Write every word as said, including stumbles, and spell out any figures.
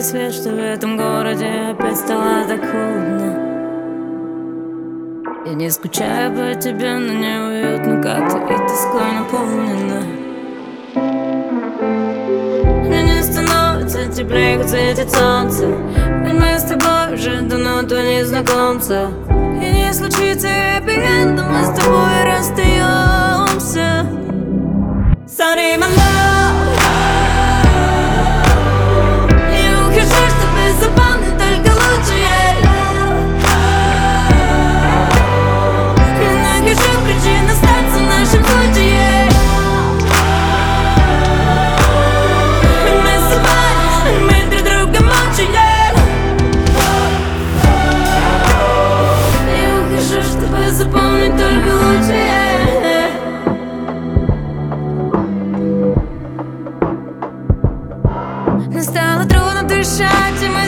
свет, что в этом городе опять стало так холодно. Я не скучаю по тебе, но неуютно как-то и тоской наполнена. Мне не становится теплее, как светит солнце, ведь мы с тобой уже давно то незнакомцы. И не случится хэппи-энд, мы с тобой расстаемся. Sorry, my love. Я ухожу, чтобы запомнить только лучшее. Ненавижу причин остаться в нашем случае. Мы с тобой, мы друг друга мучаем. Я ухожу, чтобы запомнить только лучшее. Мне стало трудно дышать, и мы